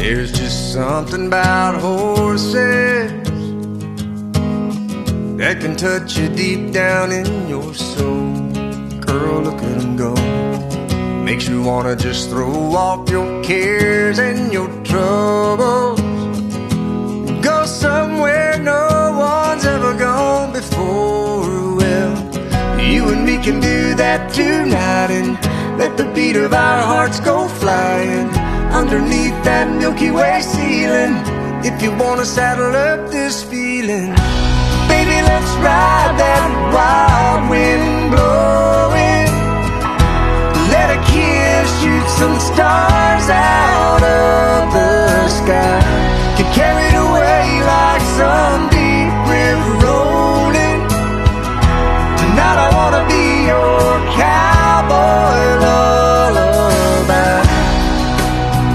There's just something about horses that can touch you deep down in your soul. Girl, look at them go. Makes you wanna just throw off your cares and your troubles, go somewhere no one's ever gone before. Well, you and me can do that tonight and let the beat of our hearts go flying underneath that Milky Way ceiling. If you wanna saddle up this feeling, baby, let's ride that wild wind blowing. Let a kiss shoot some stars out